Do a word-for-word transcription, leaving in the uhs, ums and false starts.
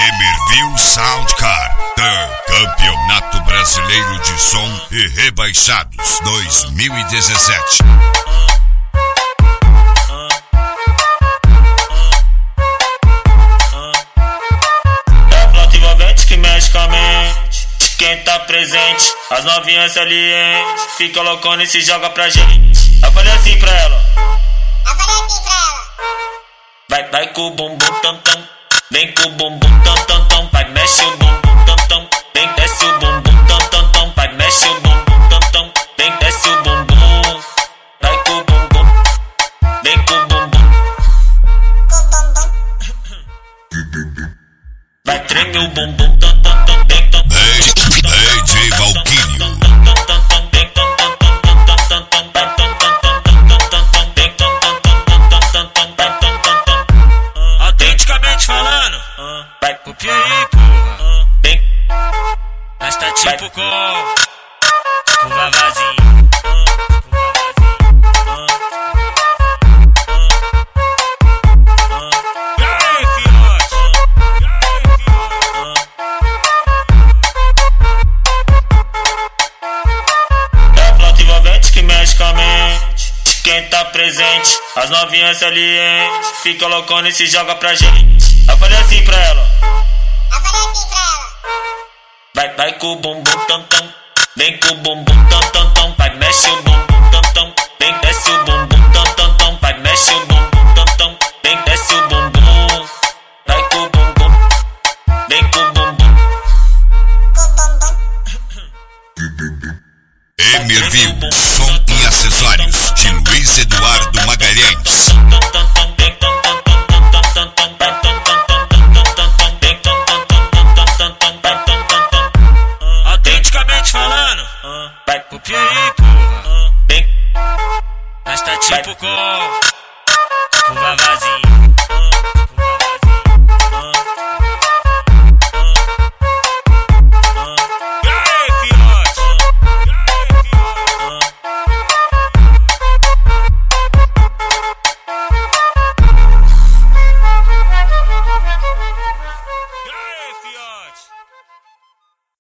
Emerville Soundcar, Campeonato Brasileiro de Som e Rebaixados dois mil e dezessete. É a flauta envolvente que mexe com a mente. Quem tá presente, as novinhas salientes, fica loucona e se joga pra gente. Eu falei assim pra ela, Eu falei assim pra ela. Vai, vai com o bumbum tam tam, vem com o bumbum tam tam tam, vai mexe o bumbum tam tam, vem desce o bumbum tam tam tam, vai mexe o bumbum tam tam, vem desce o bumbum, vai com o bumbum, vem com o bumbum, vai treme o bumbum tam tam tam, vem tam tam tam, D J Valquinho. Falando, vai, copia aí, porra. vem, Nós tá tipo com o Vavazinho. E aí, filhote? E aí, filhote? É a flauta envolvente que mexe com a mente. Quem tá presente, as novinhas salientes, fica loucona e se joga pra gente. Eu falei assim pra ela, Eu falei assim pra ela. vai, vai com o bumbum tam tam, vem com o bumbum tam tam tam, vai mexe o bumbum tam tam, vem desce o bumbum tam tam tam, vai mexe o bumbum tam tam, vem desce o bumbum, vai com o bumbum, vem com o bumbum, Emerville, som e acessórios de Luiz Eduardo Magalhães. Autenticamente falando, vai, copia aí, porra. vem, Nós tá tipo com o Vavazinho.